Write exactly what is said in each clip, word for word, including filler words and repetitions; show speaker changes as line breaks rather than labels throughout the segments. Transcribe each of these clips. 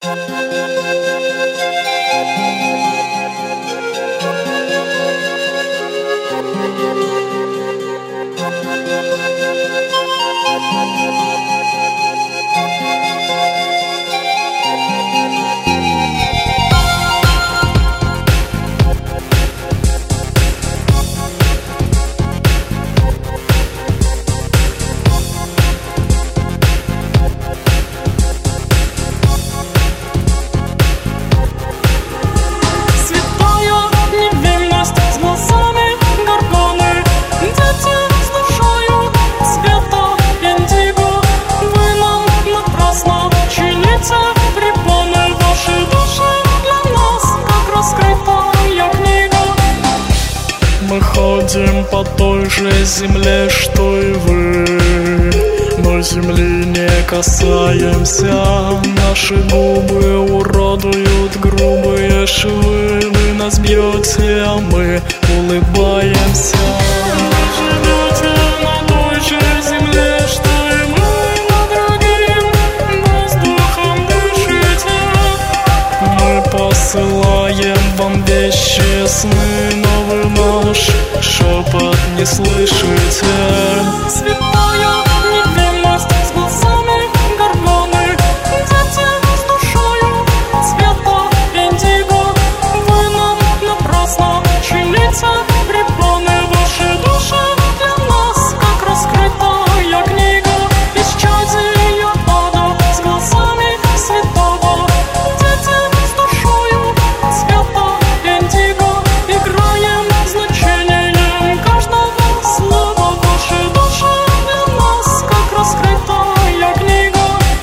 Мы ходим по той же земле, что и вы, но земли не касаемся. Наши губы уродуют грубые швы. Вы нас бьете, а мы улыбаемся. Вы живете на той же земле, что и мы, но другим воздухом дышите. Мы посылаем вам вещи, сны, но вы наш шепот не слышите.
Святая невинность с глазами горгоны, дети с душою цвета индиго. Вы нам напрасно чините препоны. Ваши души для нас, как раскрытая книга. Исчадие ада с глазами святого, дети с душою цвета индиго. Играем значением каждого слова. Ваши души для нас, как раскрытая книга.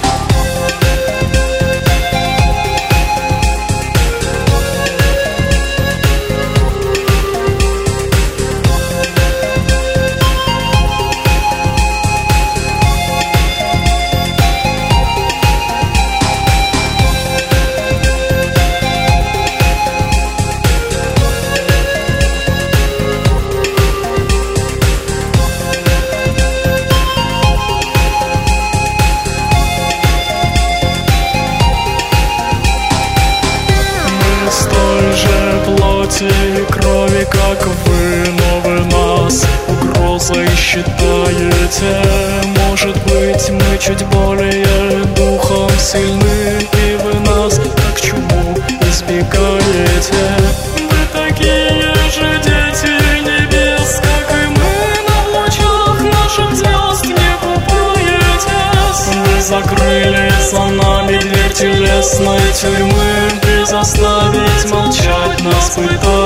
Мы с той же плоти и крови, как вы, но вы нас угрозой считаете. Может быть, мы чуть более духом сильны, и вы нас как чуму избегаете. Вы такие же дети небес, как и мы, но в лучах наших звезд не купаетесь. Вы закрыли за нами дверь телесной тюрьмы, и заставить молчать нас пытаетесь.